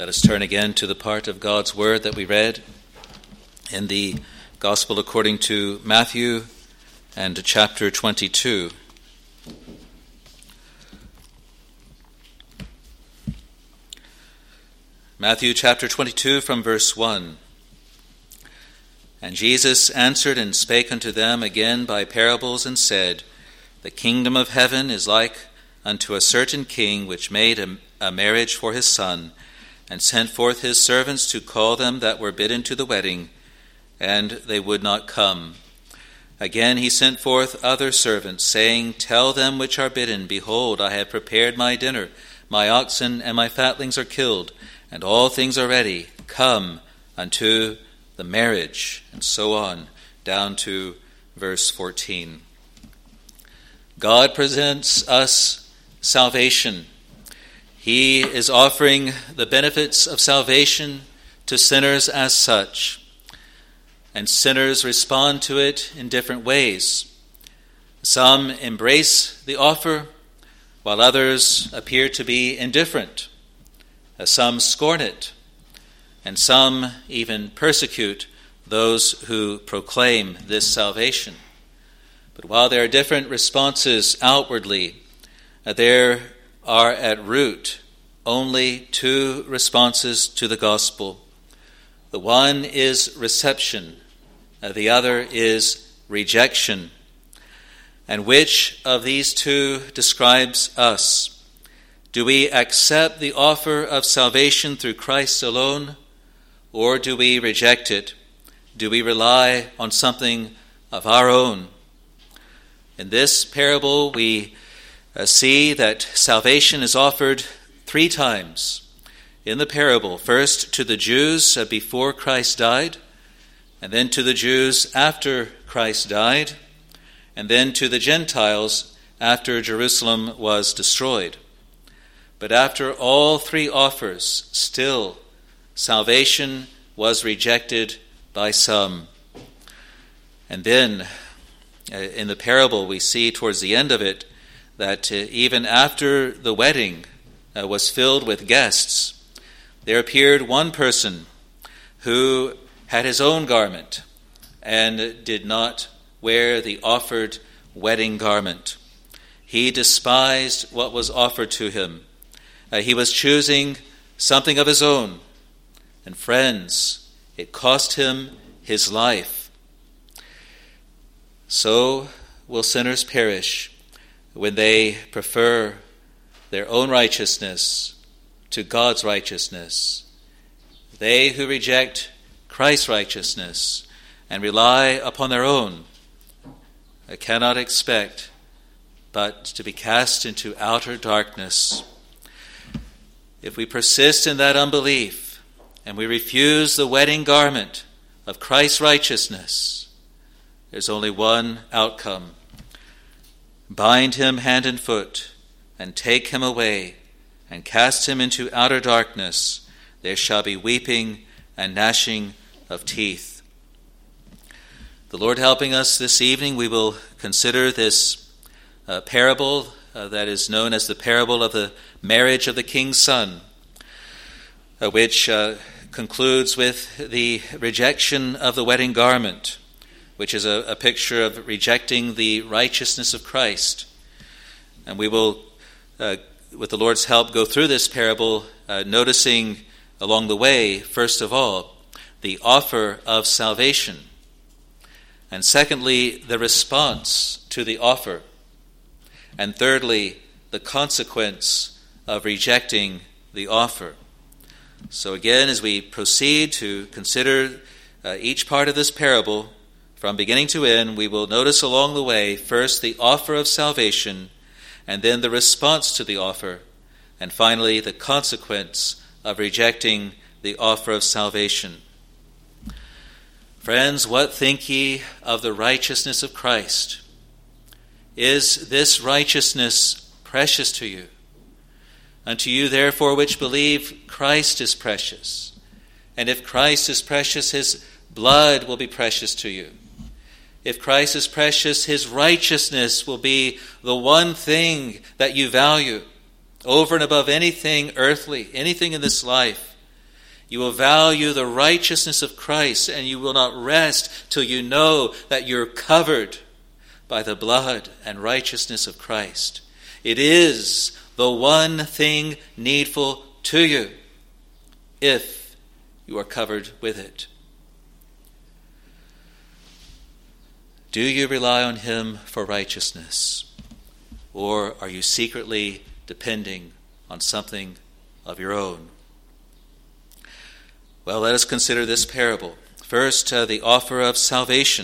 Let us turn again to the part of God's Word that we read in the Gospel according to Matthew and chapter 22. Matthew chapter 22 from verse 1. And Jesus answered and spake unto them again by parables, and said, The kingdom of heaven is like unto a certain king, which made a marriage for his son, and sent forth his servants to call them that were bidden to the wedding, and they would not come. Again he sent forth other servants, saying, Tell them which are bidden, Behold, I have prepared my dinner, my oxen and my fatlings are killed, and all things are ready. Come unto the marriage. And so on, down to verse 14. God presents us salvation. He is offering the benefits of salvation to sinners as such, and sinners respond to it in different ways. Some embrace the offer, while others appear to be indifferent. Some scorn it, and some even persecute those who proclaim this salvation. But while there are different responses outwardly, there are at root only two responses to the gospel. The one is reception, the other is rejection. And which of these two describes us? Do we accept the offer of salvation through Christ alone, or do we reject it? Do we rely on something of our own? In this parable, we see that salvation is offered three times in the parable. First to the Jews before Christ died, and then to the Jews after Christ died, and then to the Gentiles after Jerusalem was destroyed. But after all three offers, still salvation was rejected by some. And then in the parable we see towards the end of it that even after the wedding was filled with guests, there appeared one person who had his own garment and did not wear the offered wedding garment. He despised what was offered to him. He was choosing something of his own. And friends, it cost him his life. So will sinners perish when they prefer their own righteousness to God's righteousness. They who reject Christ's righteousness and rely upon their own cannot expect but to be cast into outer darkness. If we persist in that unbelief and we refuse the wedding garment of Christ's righteousness, there's only one outcome. Bind him hand and foot, and take him away, and cast him into outer darkness. There shall be weeping and gnashing of teeth. The Lord helping us this evening, we will consider this parable that is known as the parable of the marriage of the king's son, which concludes with the rejection of the wedding garment, which is a picture of rejecting the righteousness of Christ. And we will, with the Lord's help, go through this parable, noticing along the way, first of all, the offer of salvation, and secondly, the response to the offer, and thirdly, the consequence of rejecting the offer. So again, as we proceed to consider each part of this parable, from beginning to end, we will notice along the way, first the offer of salvation, and then the response to the offer, and finally the consequence of rejecting the offer of salvation. Friends, what think ye of the righteousness of Christ? Is this righteousness precious to you? Unto you, therefore, which believe, Christ is precious. And if Christ is precious, his blood will be precious to you. If Christ is precious, his righteousness will be the one thing that you value over and above anything earthly, anything in this life. You will value the righteousness of Christ, and you will not rest till you know that you're covered by the blood and righteousness of Christ. It is the one thing needful to you if you are covered with it. Do you rely on him for righteousness, or are you secretly depending on something of your own? Well, let us consider this parable. First, the offer of salvation.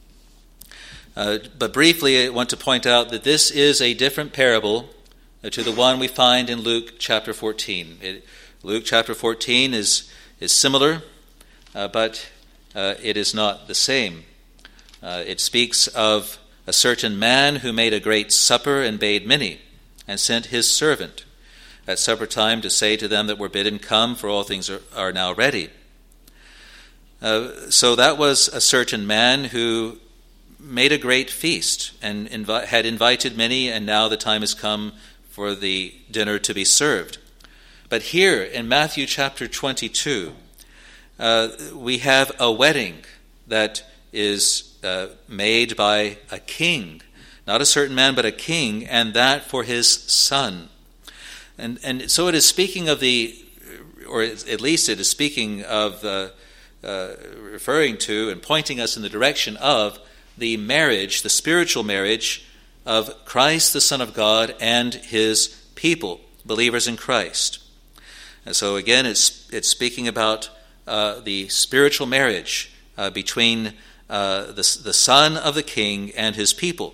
But briefly, I want to point out that this is a different parable to the one we find in Luke chapter 14. Luke chapter 14 is similar, but it is not the same. It speaks of a certain man who made a great supper and bade many, and sent his servant at supper time to say to them that were bidden, "Come, for all things are now ready." So that was a certain man who made a great feast and had invited many, and now the time has come for the dinner to be served. But here in Matthew chapter 22, we have a wedding that is made by a king, not a certain man, but a king, and that for his son. And so it is speaking of or at least it is speaking of, referring to and pointing us in the direction of the marriage, the spiritual marriage of Christ, the Son of God, and his people, believers in Christ. And so again, it's speaking about the spiritual marriage between the son of the king and his people.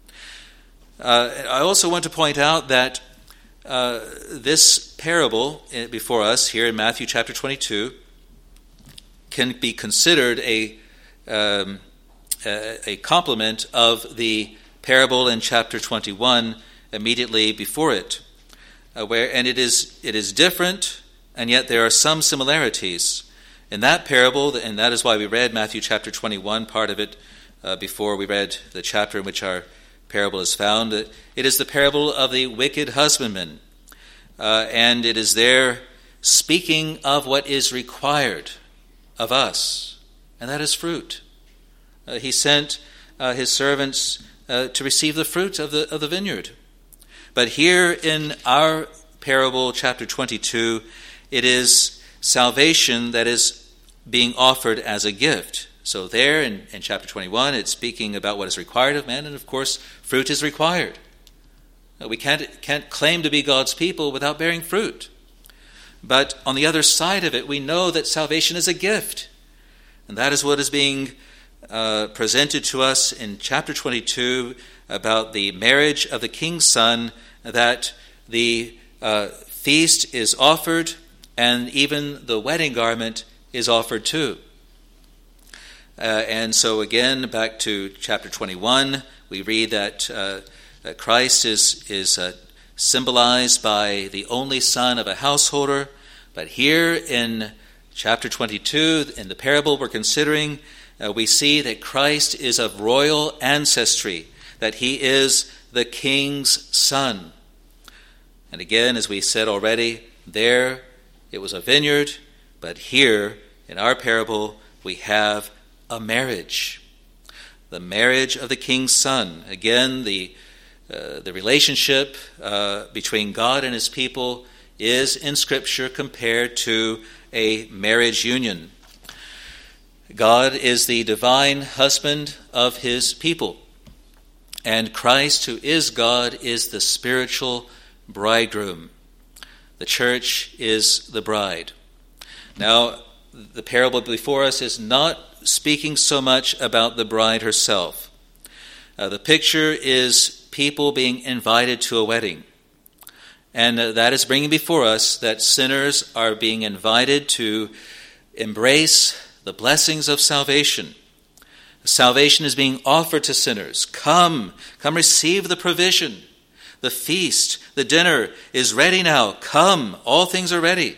I also want to point out that this parable before us here in Matthew chapter 22 can be considered a complement of the parable in chapter 21 immediately before it, and it is different, and yet there are some similarities. In that parable, and that is why we read Matthew chapter 21, part of it, before we read the chapter in which our parable is found. It is the parable of the wicked husbandman, and it is there speaking of what is required of us, and that is fruit. He sent his servants to receive the fruit of the vineyard. But here in our parable, chapter 22, it is salvation that is being offered as a gift. So there in chapter 21, it's speaking about what is required of man, and of course, fruit is required. We can't claim to be God's people without bearing fruit. But on the other side of it, we know that salvation is a gift. And that is what is being presented to us in chapter 22 about the marriage of the king's son, that the feast is offered, and even the wedding garment is offered too. And so again, back to chapter 21, we read that Christ is symbolized by the only son of a householder. But here in chapter 22, in the parable we're considering, we see that Christ is of royal ancestry, that he is the king's son. And again, as we said already, there it was a vineyard, but here in our parable we have a marriage. The marriage of the king's son. Again, the relationship between God and his people is in Scripture compared to a marriage union. God is the divine husband of his people, and Christ, who is God, is the spiritual bridegroom. The church is the bride. Now, the parable before us is not speaking so much about the bride herself. The picture is people being invited to a wedding. And that is bringing before us that sinners are being invited to embrace the blessings of salvation. Salvation is being offered to sinners. Come receive the provision. The feast, the dinner is ready now. Come, all things are ready.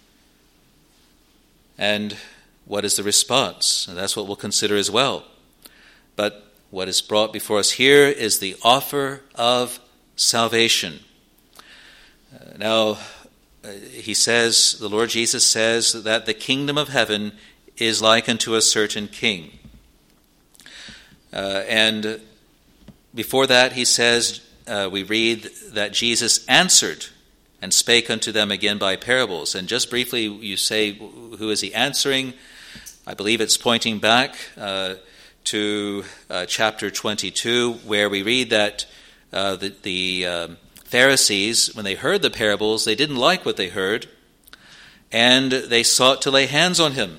And what is the response? And that's what we'll consider as well. But what is brought before us here is the offer of salvation. Now, the Lord Jesus says that the kingdom of heaven is like unto a certain king. And before that, he says, we read that Jesus answered and spake unto them again by parables. And just briefly, you say, who is he answering? I believe it's pointing back to chapter 22, where we read that the Pharisees, when they heard the parables, they didn't like what they heard, and they sought to lay hands on him.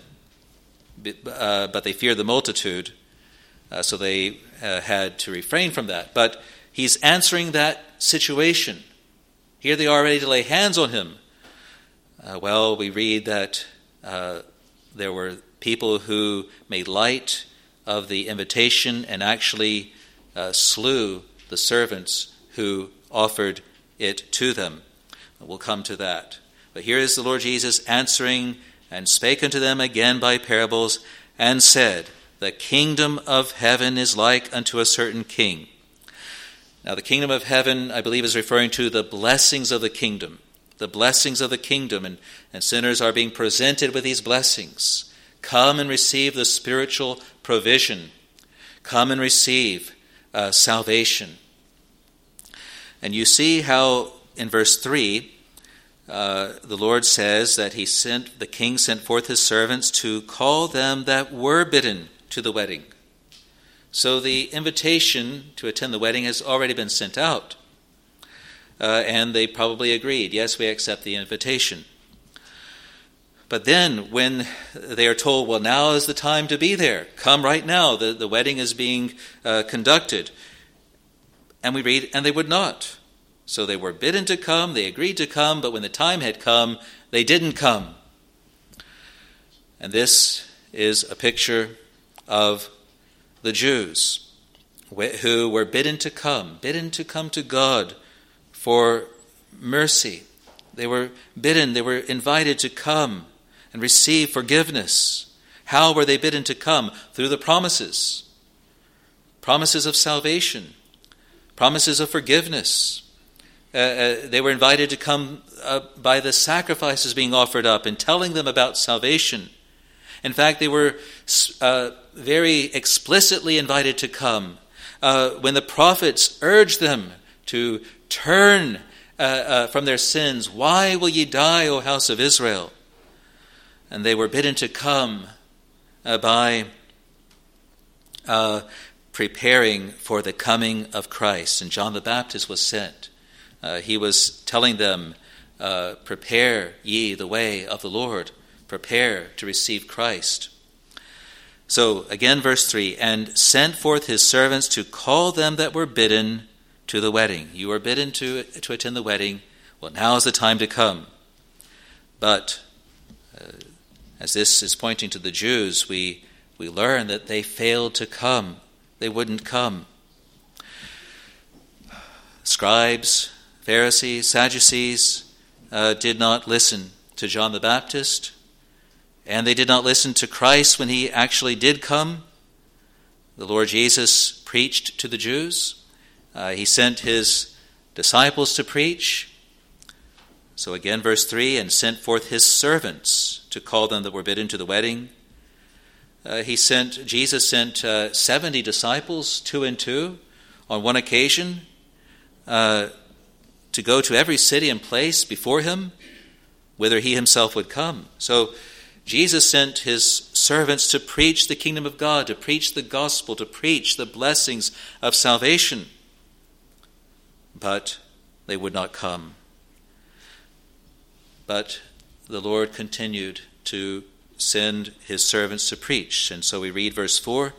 But they feared the multitude, so they had to refrain from that. But he's answering that situation. Here they are ready to lay hands on him. We read that there were people who made light of the invitation and actually slew the servants who offered it to them. We'll come to that. But here is the Lord Jesus answering, and spake unto them again by parables, and said, the kingdom of heaven is like unto a certain king. Now, the kingdom of heaven, I believe, is referring to the blessings of the kingdom. The blessings of the kingdom, and sinners are being presented with these blessings. Come and receive the spiritual provision. Come and receive salvation. And you see how in verse 3, the Lord says that the king sent forth his servants to call them that were bidden to the wedding. So the invitation to attend the wedding has already been sent out. And they probably agreed, yes, we accept the invitation. But then when they are told, well, now is the time to be there. Come right now. The wedding is being conducted. And we read, and they would not. So they were bidden to come, they agreed to come, but when the time had come, they didn't come. And this is a picture of the Jews who were bidden to come to God for mercy. They were bidden, they were invited to come and receive forgiveness. How were they bidden to come? Through the promises of salvation, promises of forgiveness. They were invited to come by the sacrifices being offered up and telling them about salvation. In fact, they were very explicitly invited to come when the prophets urged them to turn from their sins. Why will ye die, O house of Israel? And they were bidden to come by preparing for the coming of Christ. And John the Baptist was sent. He was telling them, prepare ye the way of the Lord. Prepare to receive Christ. So, again, verse 3, and sent forth his servants to call them that were bidden to the wedding. You are bidden to attend the wedding. Well, now is the time to come. But, as this is pointing to the Jews, we learn that they failed to come. They wouldn't come. Scribes, Pharisees, Sadducees did not listen to John the Baptist, and they did not listen to Christ when he actually did come. The Lord Jesus preached to the Jews. He sent his disciples to preach. So again, verse 3, and sent forth his servants to call them that were bidden to the wedding. Jesus sent 70 disciples, 2 and 2, on one occasion, to go to every city and place before him, whither he himself would come. So Jesus sent his servants to preach the kingdom of God, to preach the gospel, to preach the blessings of salvation. But they would not come. But the Lord continued to send his servants to preach. And so we read verse 4.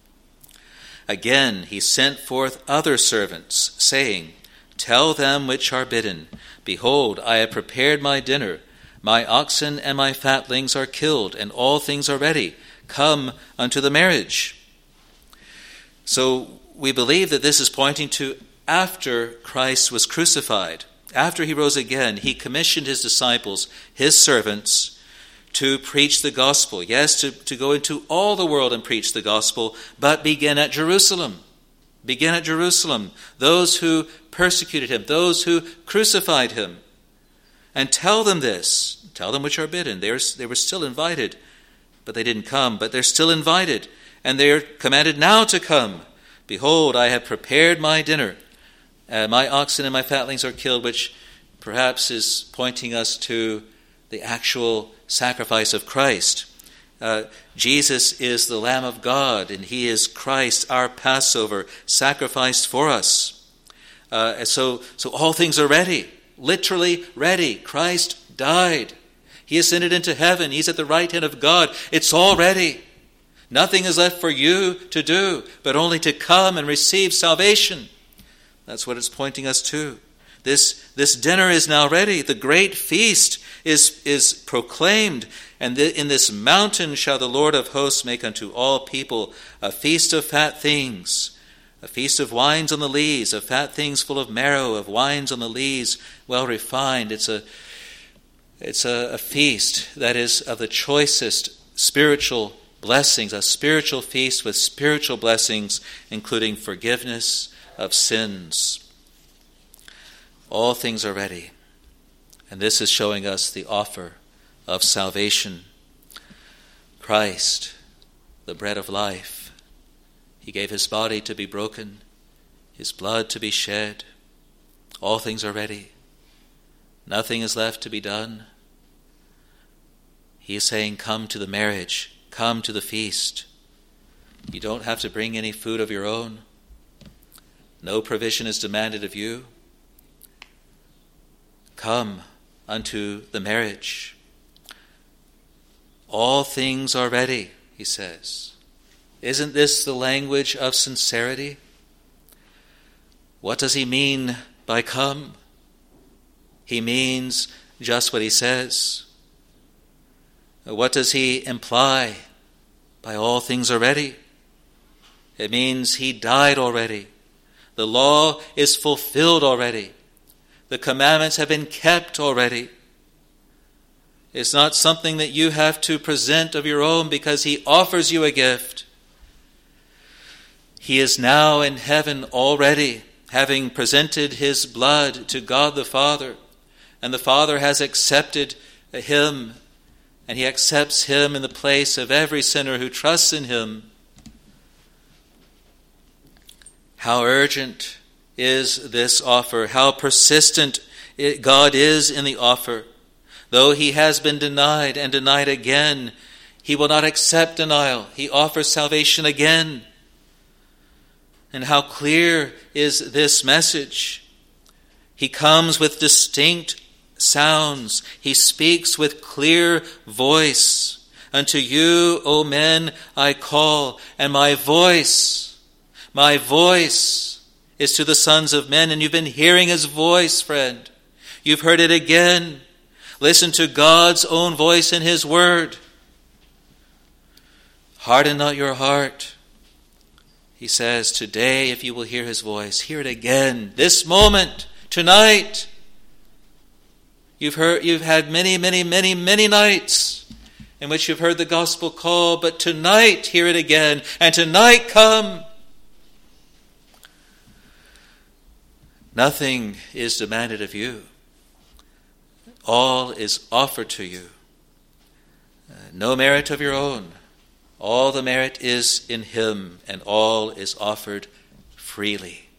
Again he sent forth other servants, saying, tell them which are bidden, behold, I have prepared my dinner. My oxen and my fatlings are killed, and all things are ready. Come unto the marriage. So we believe that this is pointing to after Christ was crucified. After he rose again, he commissioned his disciples, his servants, to preach the gospel. Yes, to go into all the world and preach the gospel, but begin at Jerusalem. Begin at Jerusalem. Those who persecuted him, those who crucified him. and tell them this. Tell them which are bidden. They were still invited, but they didn't come. But they're still invited, and they are commanded now to come. Behold, I have prepared my dinner. My oxen and my fatlings are killed, which perhaps is pointing us to the actual sacrifice of Christ. Jesus is the Lamb of God, and he is Christ, our Passover, sacrificed for us. So all things are ready, literally ready. Christ died. He ascended into heaven. He's at the right hand of God. It's all ready. Nothing is left for you to do, but only to come and receive salvation. That's what it's pointing us to. This dinner is now ready. The great feast is proclaimed. And in this mountain shall the Lord of hosts make unto all people a feast of fat things, a feast of wines on the lees, of fat things full of marrow, of wines on the lees, well refined. It's a feast that is of the choicest spiritual blessings, a spiritual feast with spiritual blessings, including forgiveness of sins. All things are ready. And this is showing us the offer of salvation. Christ, the bread of life. He gave his body to be broken, his blood to be shed. All things are ready. Nothing is left to be done. He is saying, come to the marriage, come to the feast. You don't have to bring any food of your own. No provision is demanded of you. Come unto the marriage. All things are ready, he says. Isn't this the language of sincerity? What does he mean by come? He means just what he says. What does he imply by all things are ready? It means he died already. The law is fulfilled already. The commandments have been kept already. It's not something that you have to present of your own because he offers you a gift. He is now in heaven already, having presented his blood to God the Father, and the Father has accepted him, and he accepts him in the place of every sinner who trusts in him. How urgent is this offer? How persistent God is in the offer. Though he has been denied and denied again, he will not accept denial. He offers salvation again. And how clear is this message? He comes with distinct sounds. He speaks with clear voice. Unto you, O men, I call, and my voice is to the sons of men. And you've been hearing his voice, friend. You've heard it again. Listen to God's own voice in his word. Harden not your heart. He says, today, if you will hear his voice, hear it again. This moment, tonight. You've had many nights in which you've heard the gospel call, but tonight, hear it again. And tonight, come. Nothing is demanded of you. All is offered to you. No merit of your own. All the merit is in him, and all is offered freely.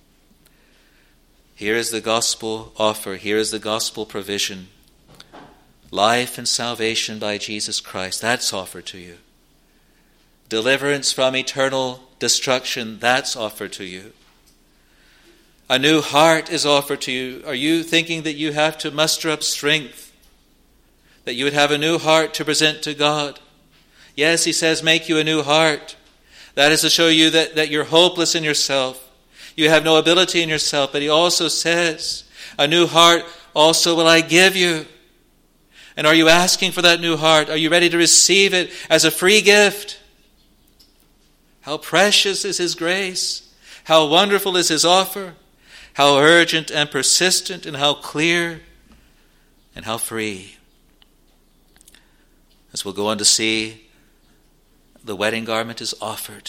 Here is the gospel offer. Here is the gospel provision. Life and salvation by Jesus Christ, that's offered to you. Deliverance from eternal destruction, that's offered to you. A new heart is offered to you. Are you thinking that you have to muster up strength, that you would have a new heart to present to God? Yes, he says, make you a new heart. That is to show you that you're hopeless in yourself. You have no ability in yourself. But he also says, a new heart also will I give you. And are you asking for that new heart? Are you ready to receive it as a free gift? How precious is his grace. How wonderful is his offer. How urgent and persistent, and how clear and how free. As we'll go on to see, the wedding garment is offered.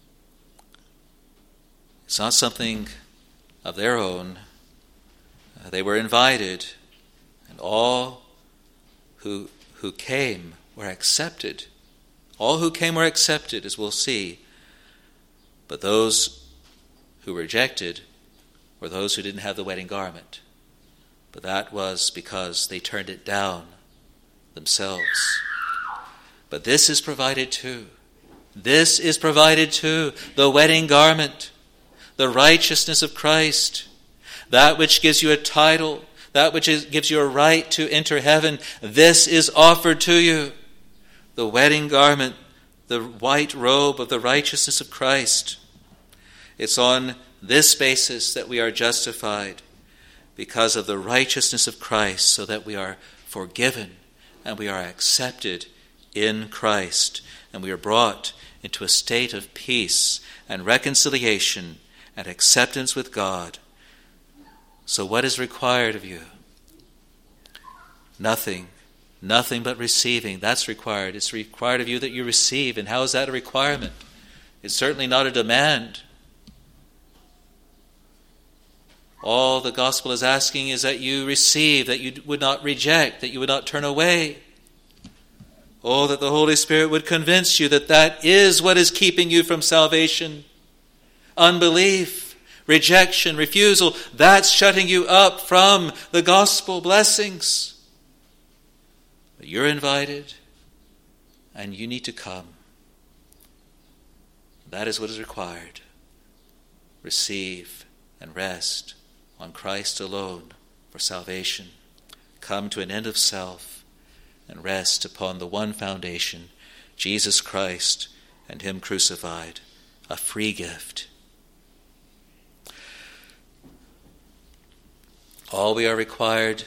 It's not something of their own. They were invited, All who came were accepted. All who came were accepted, as we'll see. But those who rejected were those who didn't have the wedding garment. But that was because they turned it down themselves. But this is provided too. This is provided too. The wedding garment, the righteousness of Christ, that which gives you a title, that which gives you a right to enter heaven. This is offered to you. The wedding garment, the white robe of the righteousness of Christ. It's on this basis that we are justified, because of the righteousness of Christ, so that we are forgiven and we are accepted in Christ, and we are brought into a state of peace and reconciliation and acceptance with God. So what is required of you? Nothing but receiving. That's required. It's required of you that you receive. And how is that a requirement? It's certainly not a demand. All the gospel is asking is that you receive, that you would not reject, that you would not turn away. Oh, that the Holy Spirit would convince you that that is what is keeping you from salvation. Unbelief, rejection, refusal, that's shutting you up from the gospel blessings. But you're invited, and you need to come. That is what is required. Receive and rest on Christ alone for salvation. Come to an end of self and rest upon the one foundation, Jesus Christ and Him crucified, a free gift. All we are required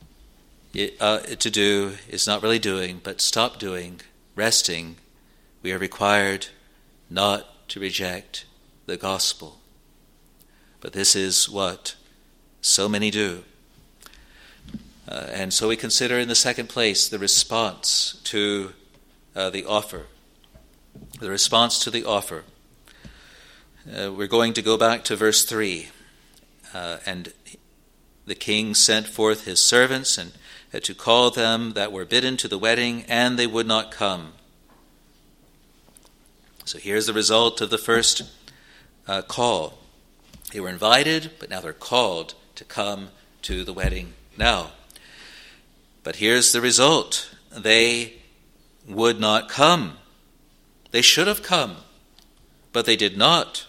to do is not really doing, but stop doing, resting. We are required not to reject the gospel. But this is what so many do. And so we consider in the second place the response to the offer. The response to the offer. We're going to go back to verse 3. And the king sent forth his servants and to call them that were bidden to the wedding, and they would not come. So here's the result of the first call. They were invited, but now they're called to come to the wedding now. But here's the result. They would not come. They should have come, but they did not.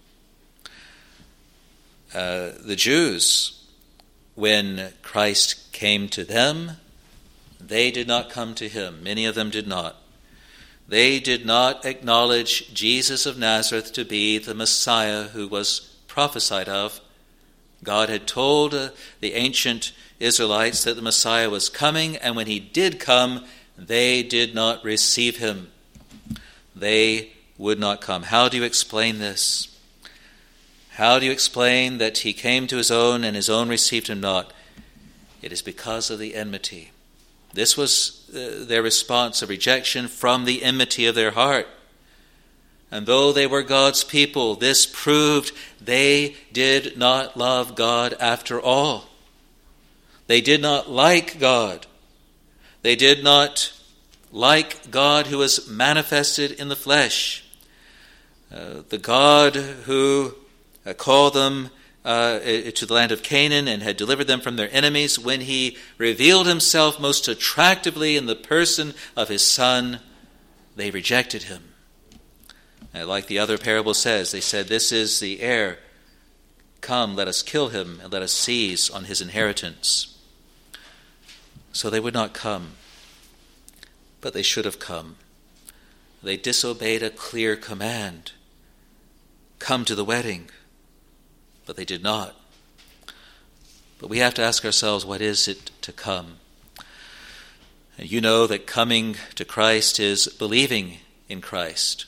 The Jews, when Christ came to them, they did not come to him. Many of them did not. They did not acknowledge Jesus of Nazareth to be the Messiah who was prophesied of. God had told the ancient Israelites that the Messiah was coming, and when he did come, they did not receive him. They would not come. How do you explain this? How do you explain that he came to his own and his own received him not? It is because of the enmity. This was their response of rejection from the enmity of their heart. And though they were God's people, this proved they did not love God after all. They did not like God. They did not like God who was manifested in the flesh. The God who called them to the land of Canaan and had delivered them from their enemies, when he revealed himself most attractively in the person of his Son, they rejected him. And like the other parable says, they said, "This is the heir. Come, let us kill him and let us seize on his inheritance." So they would not come, but they should have come. They disobeyed a clear command. Come to the wedding. But they did not. But we have to ask ourselves, what is it to come? And you know that coming to Christ is believing in Christ.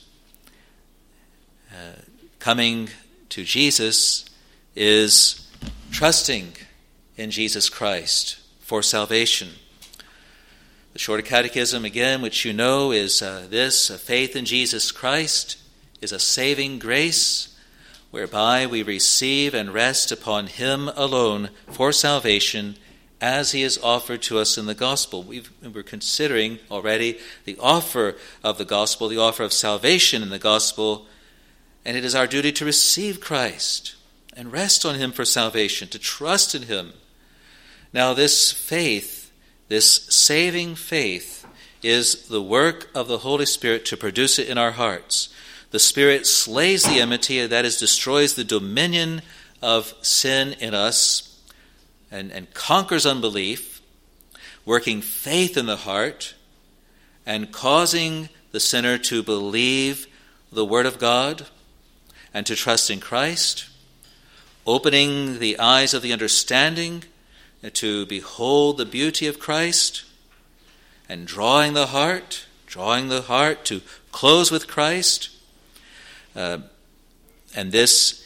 Coming to Jesus is trusting in Jesus Christ for salvation. The Shorter Catechism, again, which you know, is this: faith in Jesus Christ is a saving grace whereby we receive and rest upon him alone for salvation as he is offered to us in the gospel. We're considering already the offer of the gospel, the offer of salvation in the gospel, and it is our duty to receive Christ and rest on him for salvation, to trust in him. Now this faith, this saving faith, is the work of the Holy Spirit to produce it in our hearts. The Spirit slays the enmity, that is, destroys the dominion of sin in us, and conquers unbelief, working faith in the heart, and causing the sinner to believe the Word of God and to trust in Christ, opening the eyes of the understanding to behold the beauty of Christ, and drawing the heart to close with Christ. And this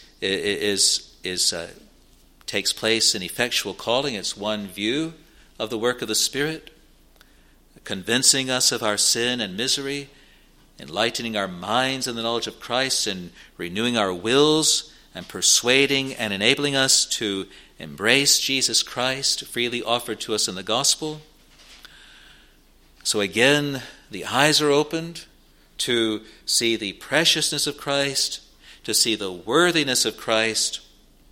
takes place in effectual calling. It's one view of the work of the Spirit, convincing us of our sin and misery, enlightening our minds in the knowledge of Christ, and renewing our wills, and persuading and enabling us to embrace Jesus Christ, freely offered to us in the gospel. So again, the eyes are opened to see the preciousness of Christ, to see the worthiness of Christ.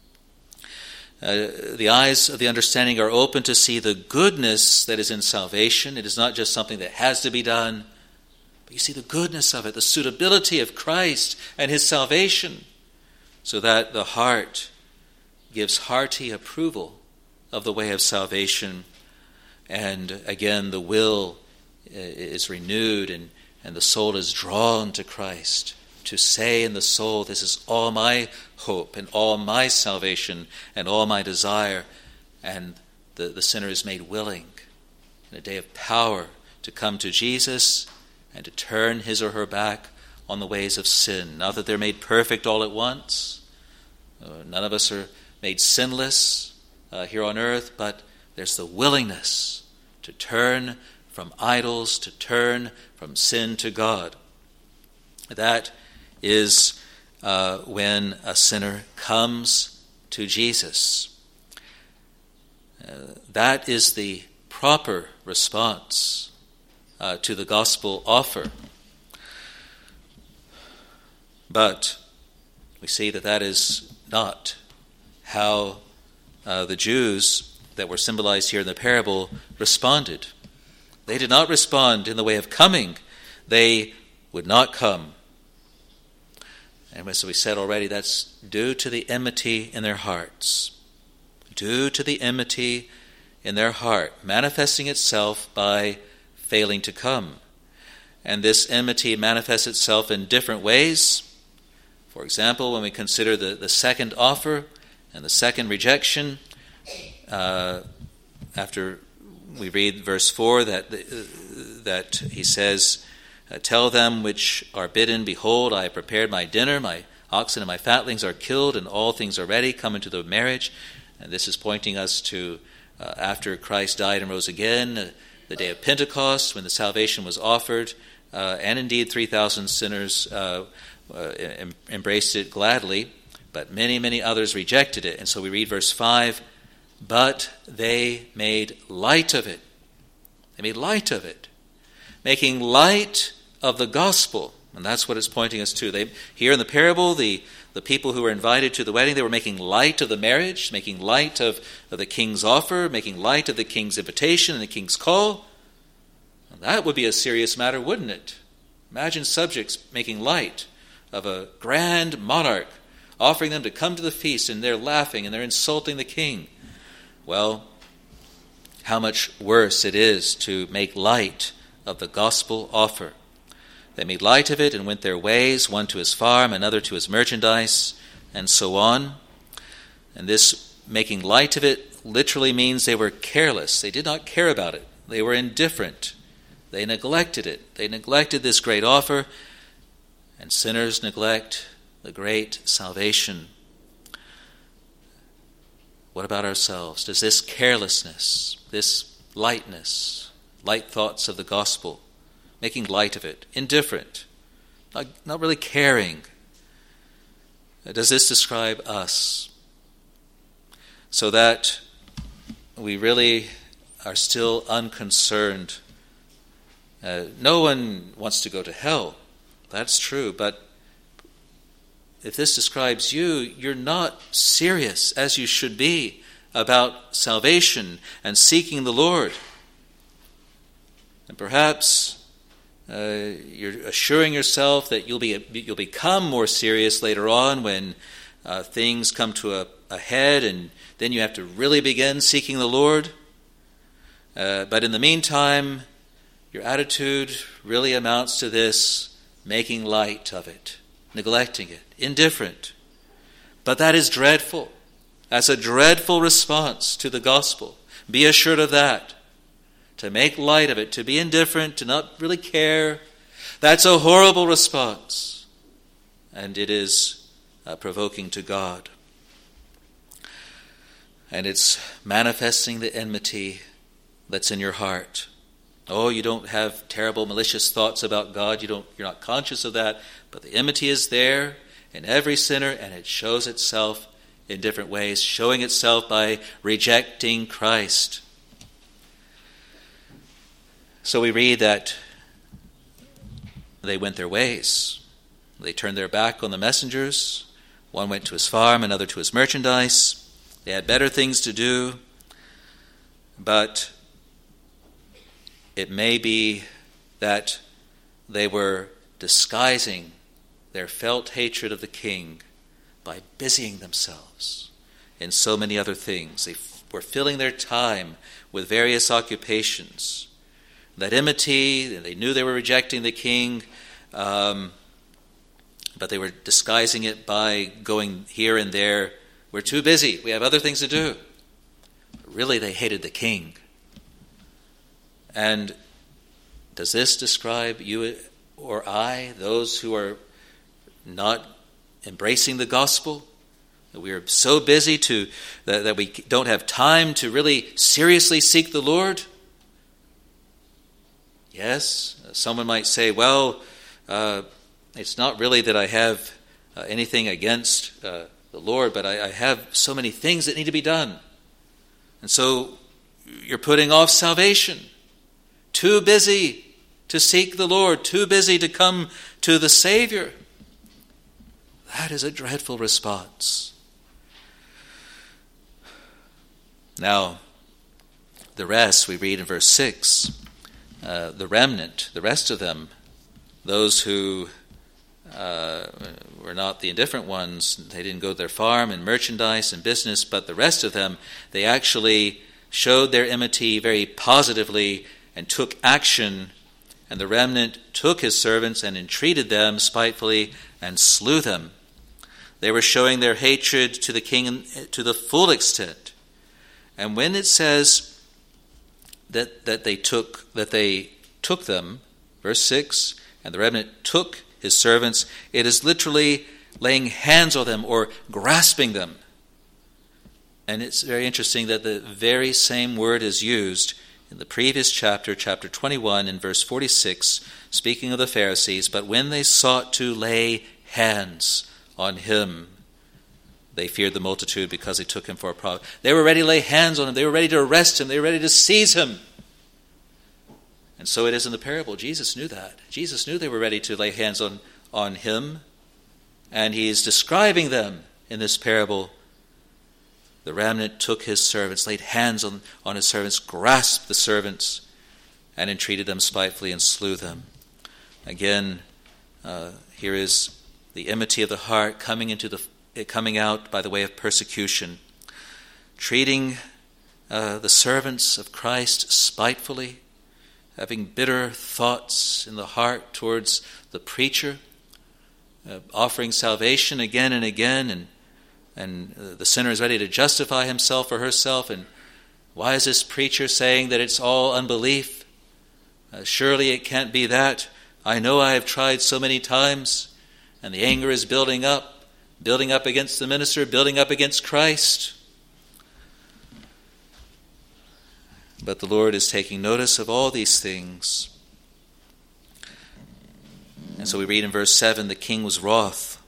The eyes of the understanding are open to see the goodness that is in salvation. It is not just something that has to be done, but you see the goodness of it, the suitability of Christ and his salvation, so that the heart gives hearty approval of the way of salvation. And again, the will is renewed, and the soul is drawn to Christ, to say in the soul, this is all my hope and all my salvation and all my desire. And the sinner is made willing in a day of power to come to Jesus and to turn his or her back on the ways of sin. Not that they're made perfect all at once. None of us are made sinless here on earth, but there's the willingness to turn from idols, to turn from sin to God. That is when a sinner comes to Jesus. That is the proper response to the gospel offer. But we see that is not how the Jews that were symbolized here in the parable responded. They did not respond in the way of coming. They would not come. And as we said already, that's due to the enmity in their hearts. Due to the enmity in their heart, manifesting itself by failing to come. And this enmity manifests itself in different ways. For example, when we consider the second offer and the second rejection, after we read verse 4 that he says, tell them which are bidden, behold, I have prepared my dinner, my oxen and my fatlings are killed, and all things are ready, come into the marriage. And this is pointing us to after Christ died and rose again, the day of Pentecost, when the salvation was offered, and indeed 3,000 sinners embraced it gladly, but many, many others rejected it. And so we read verse 5, but they made light of it. They made light of it, making light of the gospel. And that's what it's pointing us to. Here in the parable, the people who were invited to the wedding, they were making light of the marriage, making light of the king's offer, making light of the king's invitation and the king's call. And that would be a serious matter, wouldn't it? Imagine subjects making light of a grand monarch, offering them to come to the feast, and they're laughing and they're insulting the king. Well, how much worse it is to make light of the gospel offer. They made light of it and went their ways, one to his farm, another to his merchandise, and so on. And this making light of it literally means they were careless. They did not care about it. They were indifferent. They neglected it. They neglected this great offer, and sinners neglect the great salvation. What about ourselves? Does this carelessness, this lightness, light thoughts of the gospel, making light of it, indifferent, not really caring, does this describe us? So that we really are still unconcerned. No one wants to go to hell. That's true. But if this describes you, you're not serious as you should be about salvation and seeking the Lord. And perhaps you're assuring yourself that you'll become more serious later on when things come to a head, and then you have to really begin seeking the Lord. But in the meantime, your attitude really amounts to this: making light of it, neglecting it, indifferent. But that is dreadful. That's a dreadful response to the gospel. Be assured of that. To make light of it, to be indifferent, to not really care, that's a horrible response. And it is provoking to God. And it's manifesting the enmity that's in your heart. Oh, you don't have terrible malicious thoughts about God. You're not conscious of that. But the enmity is there in every sinner, and it shows itself in different ways, showing itself by rejecting Christ. So we read that they went their ways. They turned their back on the messengers. One went to his farm, another to his merchandise. They had better things to do. But it may be that they were disguising their felt hatred of the king by busying themselves in so many other things. They were filling their time with various occupations. That enmity, they knew they were rejecting the king, but they were disguising it by going here and there. We're too busy. We have other things to do. Really, they hated the king. And does this describe you or I, those who are not embracing the gospel? That we are so busy that we don't have time to really seriously seek the Lord? Yes, someone might say, well, it's not really that I have anything against the Lord, but I have so many things that need to be done. And so you're putting off salvation. Too busy to seek the Lord, too busy to come to the Savior. That is a dreadful response. Now, the rest we read in verse 6. The remnant, the rest of them, those who were not the indifferent ones, they didn't go to their farm and merchandise and business, but the rest of them, they actually showed their enmity very positively and took action. And the remnant took his servants and entreated them spitefully and slew them. They were showing their hatred to the king to the full extent. And when it says that they took them, verse 6, and the remnant took his servants, it is literally laying hands on them or grasping them. And it's very interesting that the very same word is used in the previous chapter, chapter 21, in verse 46, speaking of the Pharisees. But when they sought to lay hands on him, they feared the multitude because they took him for a prophet. They were ready to lay hands on him. They were ready to arrest him. They were ready to seize him. And so it is in the parable. Jesus knew that. Jesus knew they were ready to lay hands on him. And he's describing them in this parable. The remnant took his servants, laid hands on his servants, grasped the servants, and entreated them spitefully and slew them. Again, here is the enmity of the heart coming out by the way of persecution. Treating the servants of Christ spitefully, having bitter thoughts in the heart towards the preacher, offering salvation again and again, and the sinner is ready to justify himself or herself. And why is this preacher saying that it's all unbelief? Surely it can't be that. I know I have tried so many times, and the anger is building up against the minister, building up against Christ. But the Lord is taking notice of all these things. And so we read in verse 7, the king was wroth,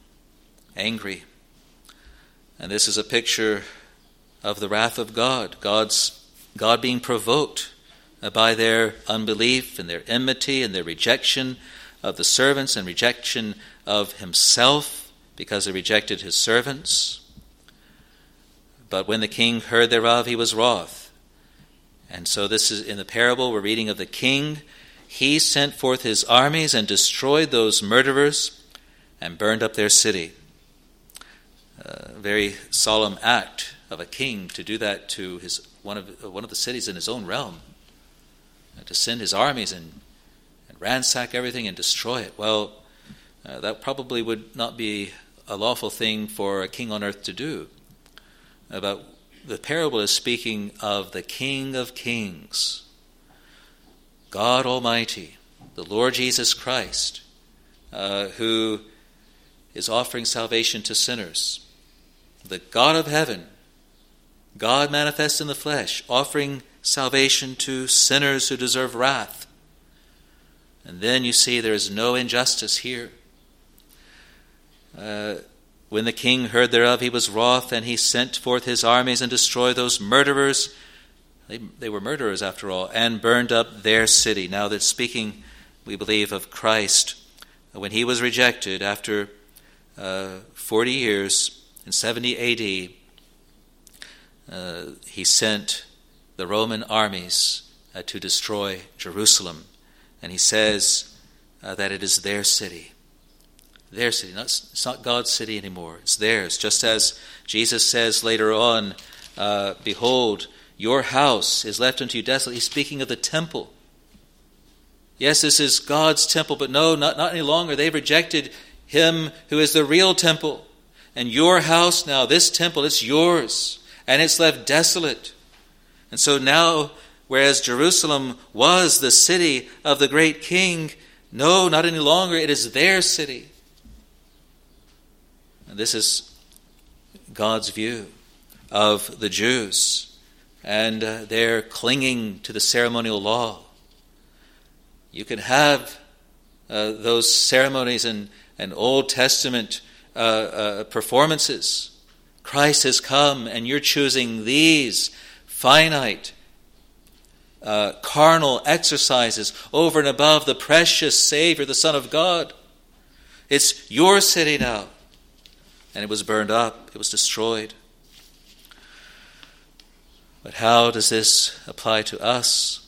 angry. And this is a picture of the wrath of God, God's God being provoked by their unbelief and their enmity and their rejection of the servants and rejection of himself because they rejected his servants. But when the king heard thereof, he was wroth. And so this is in the parable we're reading of the king. He sent forth his armies and destroyed those murderers and burned up their city. A very solemn act of a king to do that to one of the cities in his own realm, to send his armies and ransack everything and destroy it. Well, that probably would not be a lawful thing for a king on earth to do. But the parable is speaking of the King of Kings, God Almighty, the Lord Jesus Christ, who is offering salvation to sinners. The God of heaven, God manifest in the flesh, offering salvation to sinners who deserve wrath. And then you see there is no injustice here. When the king heard thereof, he was wroth, and he sent forth his armies and destroyed those murderers. They were murderers after all, and burned up their city. Now that's speaking, we believe, of Christ. When he was rejected after 40 years, in 70 A.D., he sent the Roman armies to destroy Jerusalem. And he says that it is their city. Their city. It's not God's city anymore. It's theirs. Just as Jesus says later on, behold, your house is left unto you desolate. He's speaking of the temple. Yes, this is God's temple, but no, not any longer. They've rejected him who is the real temple. And your house now, this temple, it's yours. And it's left desolate. And so now, whereas Jerusalem was the city of the great king, no, not any longer. It is their city. And this is God's view of the Jews and their clinging to the ceremonial law. You can have those ceremonies and Old Testament performances. Christ has come, and you're choosing these finite, carnal exercises over and above the precious Savior, the Son of God. It's your city now. And it was burned up. It was destroyed. But how does this apply to us?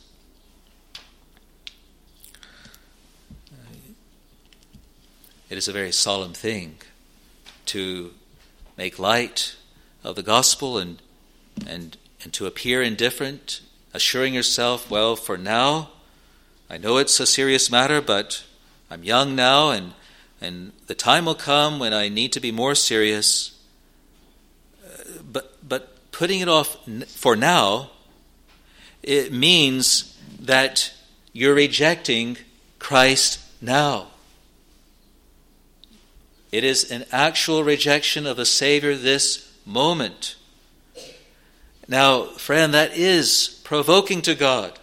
It is a very solemn thing to make light of the gospel and to appear indifferent, assuring yourself, well, for now, I know it's a serious matter, but I'm young now, and the time will come when I need to be more serious. But putting it off for now, it means that you're rejecting Christ now. It is an actual rejection of the Savior this moment. Now, friend, that is provoking to God.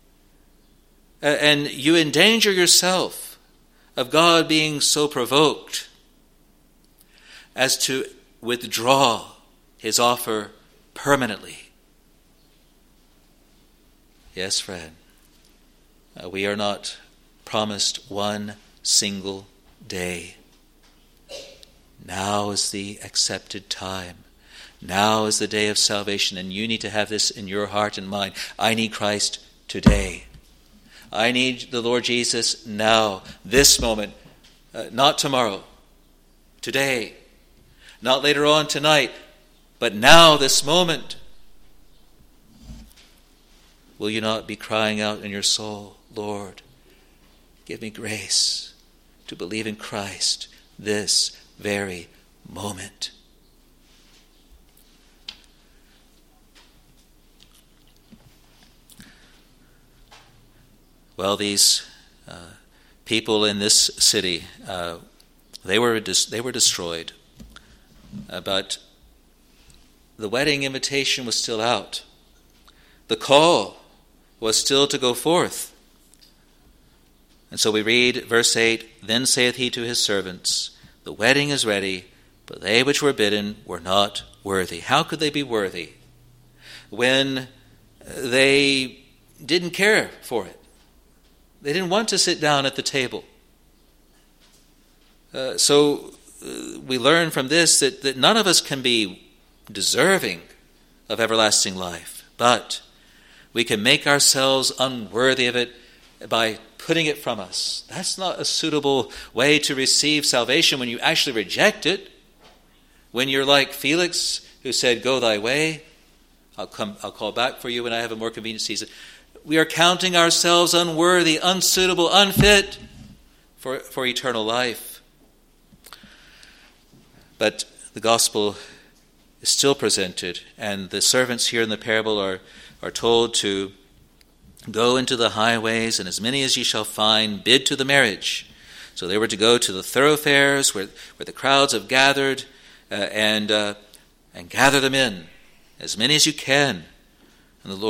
And you endanger yourself of God being so provoked as to withdraw his offer permanently. Yes, friend, we are not promised one single day. Now is the accepted time. Now is the day of salvation, and you need to have this in your heart and mind. I need Christ today. I need the Lord Jesus now, this moment, not tomorrow, today, not later on tonight, but now, this moment. Will you not be crying out in your soul, Lord, give me grace to believe in Christ this very moment? Well, these people in this city, they were destroyed, but the wedding invitation was still out. The call was still to go forth. And so we read verse 8, Then saith he to his servants, The wedding is ready, but they which were bidden were not worthy. How could they be worthy when they didn't care for it. They didn't want to sit down at the table. So we learn from this that none of us can be deserving of everlasting life, but we can make ourselves unworthy of it by putting it from us. That's not a suitable way to receive salvation when you actually reject it. When you're like Felix, who said, "Go thy way, I'll call back for you when I have a more convenient season." We are counting ourselves unworthy, unsuitable, unfit for eternal life. But the gospel is still presented, and the servants here in the parable are told to go into the highways, and as many as ye shall find, bid to the marriage. So they were to go to the thoroughfares where the crowds have gathered, and gather them in, as many as you can. And the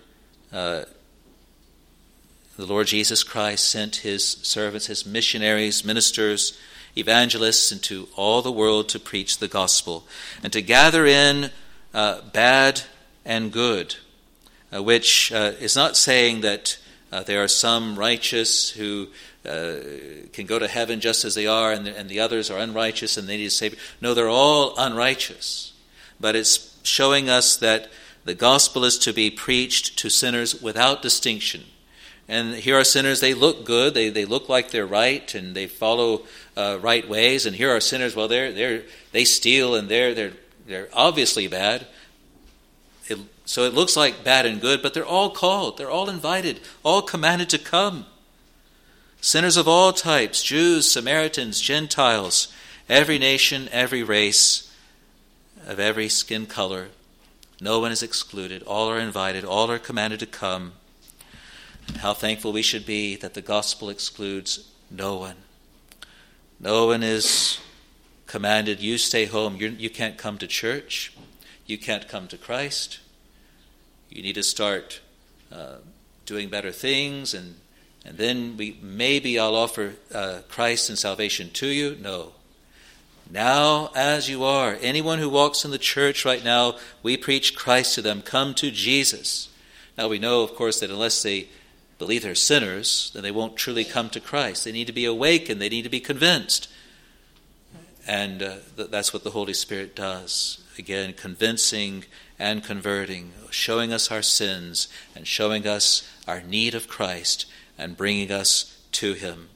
Lord Jesus Christ sent his servants, his missionaries, ministers, evangelists into all the world to preach the gospel and to gather in bad and good, which is not saying that there are some righteous who can go to heaven just as they are and the others are unrighteous and they need a Savior. No, they're all unrighteous. But it's showing us that the gospel is to be preached to sinners without distinction. And here are sinners, they look good, they look like they're right, and they follow right ways. And here are sinners, well, they steal, and they're obviously bad. So it looks like bad and good, but they're all called, they're all invited, all commanded to come. Sinners of all types, Jews, Samaritans, Gentiles, every nation, every race, of every skin color. No one is excluded. All are invited. All are commanded to come. And how thankful we should be that the gospel excludes no one. No one is commanded, you stay home. You can't come to church. You can't come to Christ. You need to start doing better things, and then maybe I'll offer Christ and salvation to you. No. Now, as you are, anyone who walks in the church right now, we preach Christ to them. Come to Jesus. Now, we know, of course, that unless they believe they're sinners, then they won't truly come to Christ. They need to be awakened. They need to be convinced. And that's what the Holy Spirit does. Again, convincing and converting, showing us our sins and showing us our need of Christ and bringing us to Him.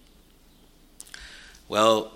Well,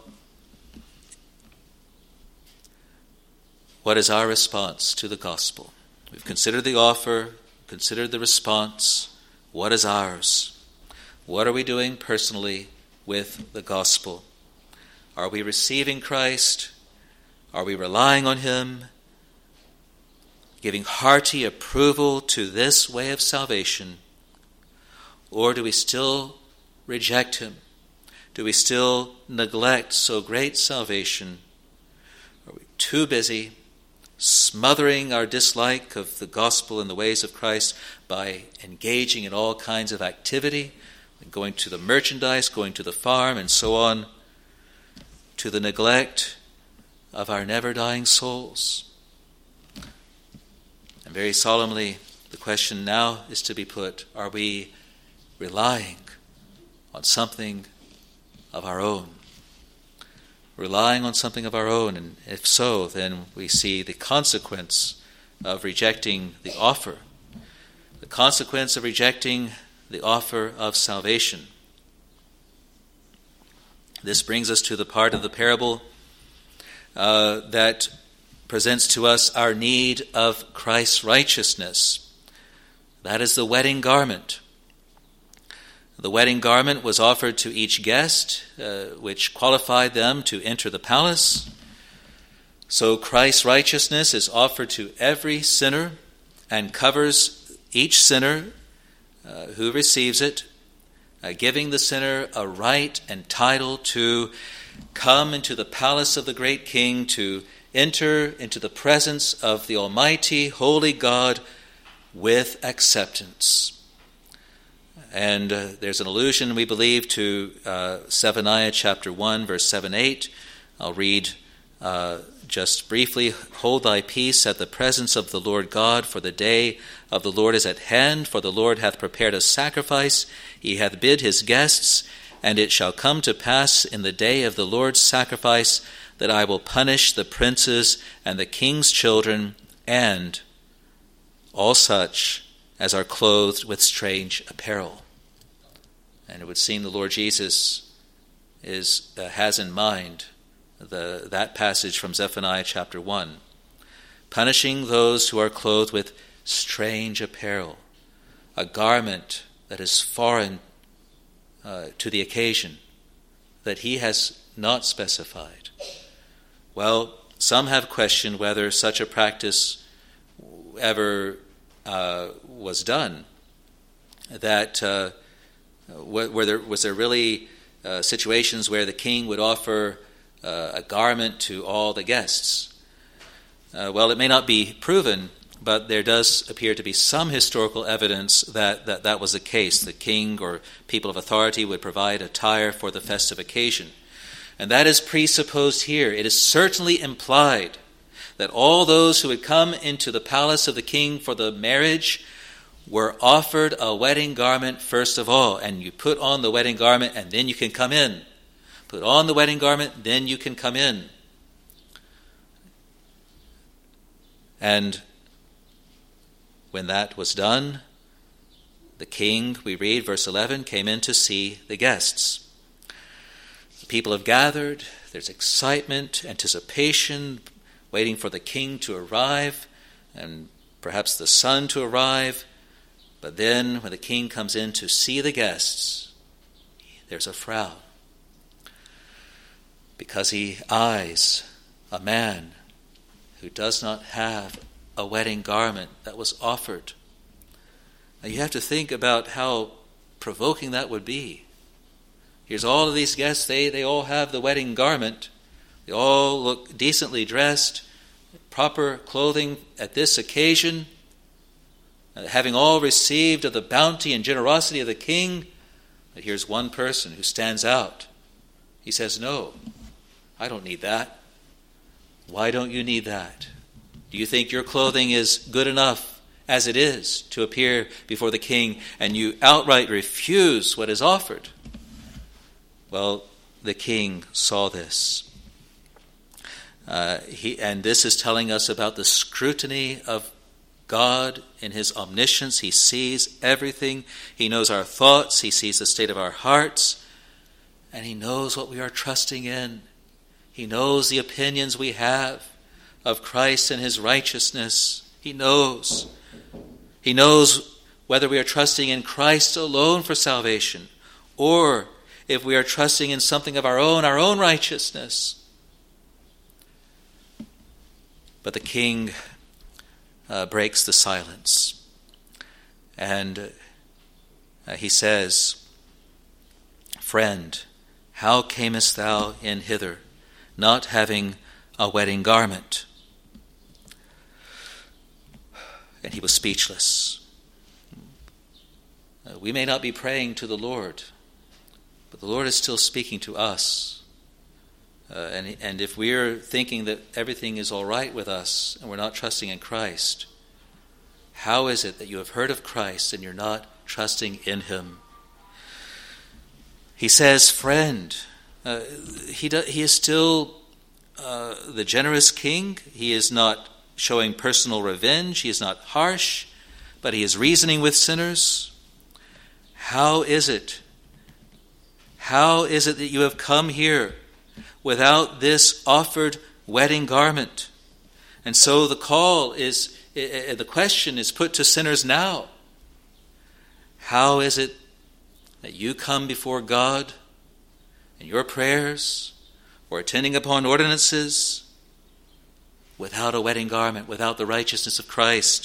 what is our response to the gospel? We've considered the offer, considered the response. What is ours? What are we doing personally with the gospel? Are we receiving Christ? Are we relying on Him? Giving hearty approval to this way of salvation? Or do we still reject Him? Do we still neglect so great salvation? Are we too busy smothering our dislike of the gospel and the ways of Christ by engaging in all kinds of activity, going to the merchandise, going to the farm, and so on, to the neglect of our never-dying souls? And very solemnly, the question now is to be put, are we relying on something of our own? Relying on something of our own, and if so, then we see the consequence of rejecting the offer, the consequence of rejecting the offer of salvation. This brings us to the part of the parable that presents to us our need of Christ's righteousness. That is the wedding garment. The wedding garment was offered to each guest, which qualified them to enter the palace. So Christ's righteousness is offered to every sinner and covers each sinner who receives it, giving the sinner a right and title to come into the palace of the great King, to enter into the presence of the Almighty, Holy God with acceptance. And there's an allusion, we believe, to Zephaniah chapter 1, verse 7-8. I'll read Just briefly, hold thy peace at the presence of the Lord God, for the day of the Lord is at hand, for the Lord hath prepared a sacrifice, he hath bid his guests, and it shall come to pass in the day of the Lord's sacrifice that I will punish the princes and the king's children, and all such as are clothed with strange apparel. And it would seem the Lord Jesus has in mind that passage from Zephaniah chapter 1, punishing those who are clothed with strange apparel, a garment that is foreign to the occasion, that he has not specified. Well, some have questioned whether such a practice ever was done, that was there really situations where the king would offer a garment to all the guests. Well, it may not be proven, but there does appear to be some historical evidence that was the case. The king or people of authority would provide attire for the festive occasion. And that is presupposed here. It is certainly implied that all those who had come into the palace of the king for the marriage were offered a wedding garment first of all. And you put on the wedding garment and then you can come in. Put on the wedding garment, then you can come in. And when that was done, the king, we read, verse 11, came in to see the guests. The people have gathered, there's excitement, anticipation, waiting for the king to arrive, and perhaps the son to arrive. But then, when the king comes in to see the guests, there's a frown, because he eyes a man who does not have a wedding garment that was offered. Now you have to think about how provoking that would be. Here's all of these guests, they all have the wedding garment. They all look decently dressed, proper clothing at this occasion, having all received of the bounty and generosity of the king. But here's one person who stands out. He says, no, I don't need that. Why don't you need that? Do you think your clothing is good enough as it is to appear before the king, and you outright refuse what is offered? Well, the king saw this. And this is telling us about the scrutiny of God in his omniscience. He sees everything. He knows our thoughts. He sees the state of our hearts. And he knows what we are trusting in. He knows the opinions we have of Christ and his righteousness. He knows. He knows whether we are trusting in Christ alone for salvation, or if we are trusting in something of our own righteousness. But the king breaks the silence. And he says, "Friend, how camest thou in hither, not having a wedding garment?" And he was speechless. We may not be praying to the Lord, but the Lord is still speaking to us. And if we're thinking that everything is all right with us and we're not trusting in Christ, how is it that you have heard of Christ and you're not trusting in him? He says, "Friend." He is still the generous king. He is not showing personal revenge. He is not harsh, but he is reasoning with sinners. How is it? How is it that you have come here without this offered wedding garment? And so the question is put to sinners now. How is it that you come before God in your prayers or attending upon ordinances without a wedding garment, without the righteousness of Christ?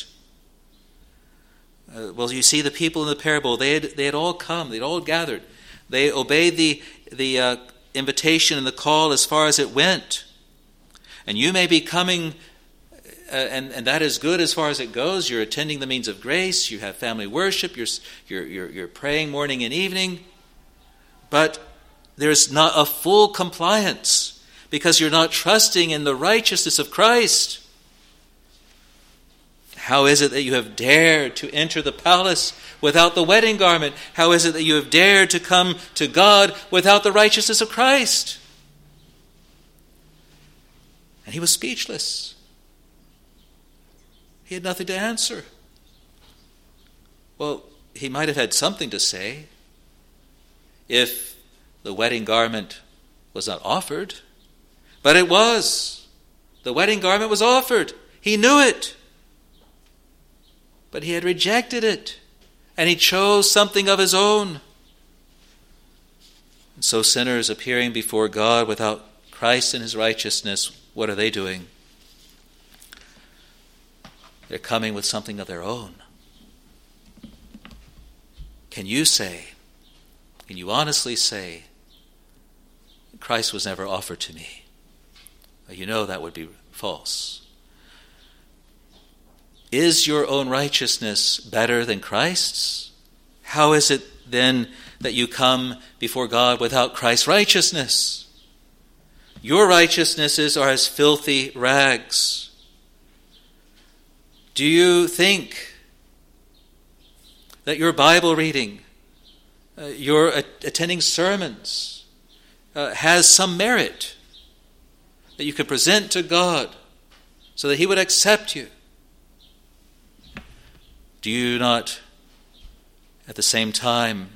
Well, you see the people in the parable, they had all come, they'd all gathered. They obeyed the invitation and the call as far as it went. And you may be coming, and that is good as far as it goes. You're attending the means of grace, you have family worship, you're praying morning and evening, but there's not a full compliance, because you're not trusting in the righteousness of Christ. How is it that you have dared to enter the palace without the wedding garment? How is it that you have dared to come to God without the righteousness of Christ? And he was speechless. He had nothing to answer. Well, he might have had something to say if the wedding garment was not offered. But it was. The wedding garment was offered. He knew it. But he had rejected it. And he chose something of his own. And so sinners appearing before God without Christ and his righteousness, what are they doing? They're coming with something of their own. Can you honestly say, Christ was never offered to me? Well, you know that would be false. Is your own righteousness better than Christ's? How is it then that you come before God without Christ's righteousness? Your righteousnesses are as filthy rags. Do you think that your Bible reading, your attending sermons, has some merit that you could present to God so that he would accept you? Do you not, at the same time,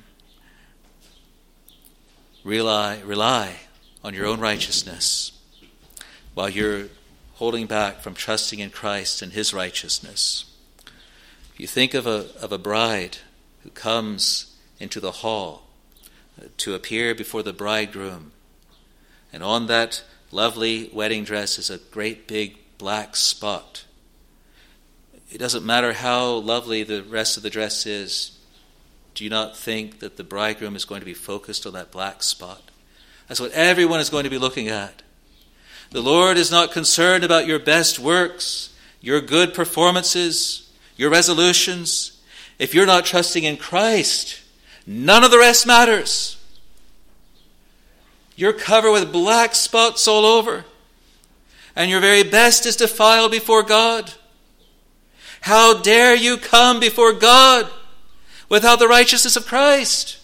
rely on your own righteousness while you're holding back from trusting in Christ and his righteousness? If you think of a bride who comes into the hall to appear before the bridegroom, and on that lovely wedding dress is a great big black spot. It doesn't matter how lovely the rest of the dress is. Do you not think that the bridegroom is going to be focused on that black spot? That's what everyone is going to be looking at. The Lord is not concerned about your best works, your good performances, your resolutions. If you're not trusting in Christ, none of the rest matters. You're covered with black spots all over, and your very best is defiled before God. How dare you come before God without the righteousness of Christ?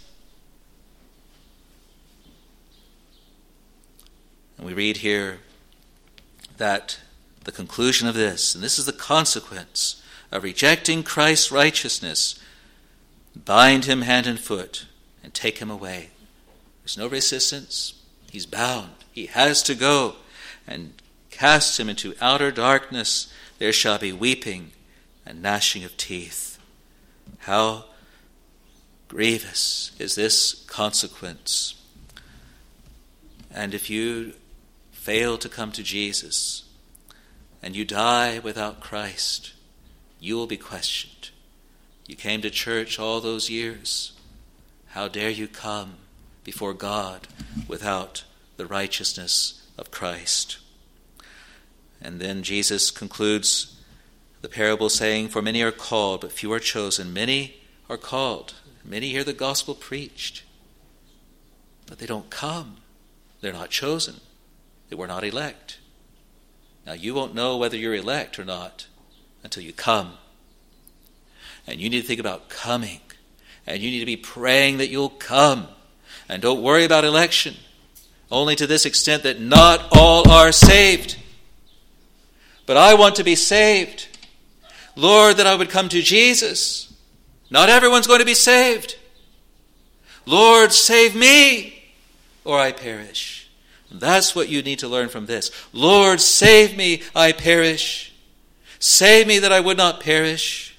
And we read here that the conclusion of this, and this is the consequence of rejecting Christ's righteousness, bind him hand and foot and take him away. There's no resistance. He's bound. He has to go, and cast him into outer darkness. There shall be weeping and gnashing of teeth. How grievous is this consequence. And if you fail to come to Jesus and you die without Christ, you will be questioned. You came to church all those years. How dare you come before God without the righteousness of Christ? And then Jesus concludes the parable saying, for many are called, but few are chosen. Many are called. Many hear the gospel preached, but they don't come. They're not chosen. They were not elect. Now you won't know whether you're elect or not until you come. And you need to think about coming. And you need to be praying that you'll come. And don't worry about election, only to this extent that not all are saved. But I want to be saved. Lord, that I would come to Jesus. Not everyone's going to be saved. Lord, save me, or I perish. And that's what you need to learn from this. Lord, save me, I perish. Save me that I would not perish.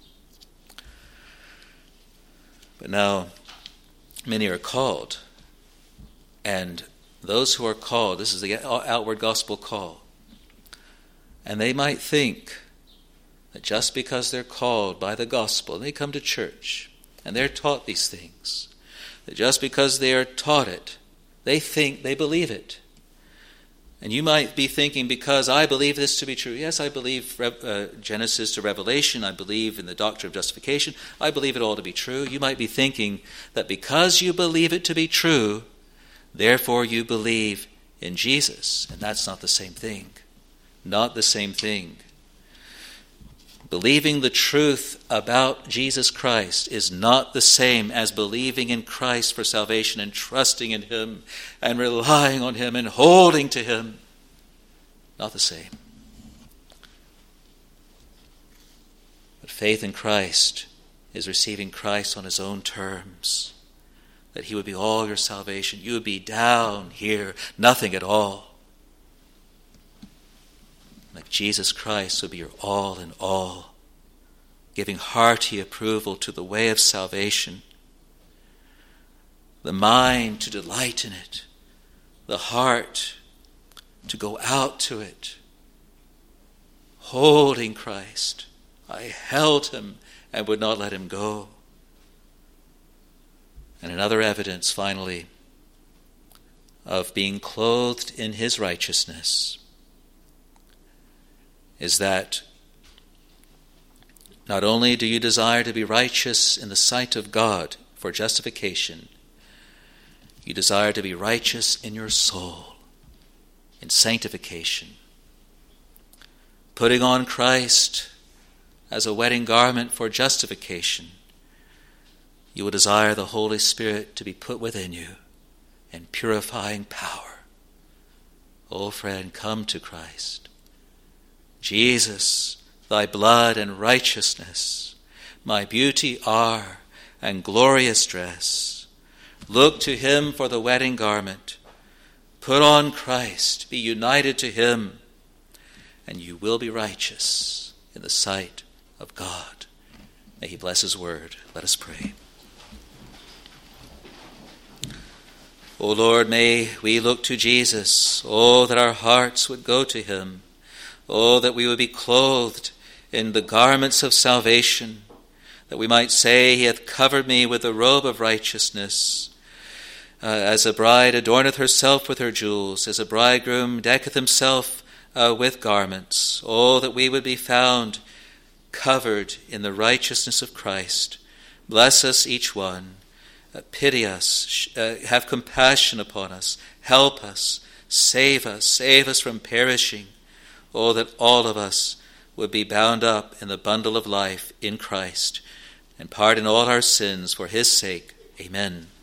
But now, many are called. And those who are called, this is the outward gospel call. And they might think that just because they're called by the gospel, and they come to church, and they're taught these things, that just because they are taught it, they think they believe it. And you might be thinking, because I believe this to be true. Yes, I believe Genesis to Revelation. I believe in the doctrine of justification. I believe it all to be true. You might be thinking that because you believe it to be true, therefore you believe in Jesus, and that's not the same thing. Not the same thing. Believing the truth about Jesus Christ is not the same as believing in Christ for salvation and trusting in him and relying on him and holding to him. Not the same. But faith in Christ is receiving Christ on his own terms. That he would be all your salvation. You would be down here, nothing at all. Like Jesus Christ would be your all in all, giving hearty approval to the way of salvation, the mind to delight in it, the heart to go out to it, holding Christ. I held him and would not let him go. And another evidence, finally, of being clothed in his righteousness is that not only do you desire to be righteous in the sight of God for justification, you desire to be righteous in your soul, in sanctification. Putting on Christ as a wedding garment for justification, you will desire the Holy Spirit to be put within you in purifying power. Oh friend, come to Christ. Jesus, thy blood and righteousness, my beauty are and glorious dress. Look to him for the wedding garment. Put on Christ, be united to him, and you will be righteous in the sight of God. May he bless his word. Let us pray. O Lord, may we look to Jesus. Oh, that our hearts would go to him. Oh, that we would be clothed in the garments of salvation, that we might say, he hath covered me with the robe of righteousness. As a bride adorneth herself with her jewels, as a bridegroom decketh himself with garments. Oh, that we would be found covered in the righteousness of Christ. Bless us each one. Pity us. Have compassion upon us. Help us. Save us from perishing. Oh, that all of us would be bound up in the bundle of life in Christ and pardon all our sins for his sake. Amen.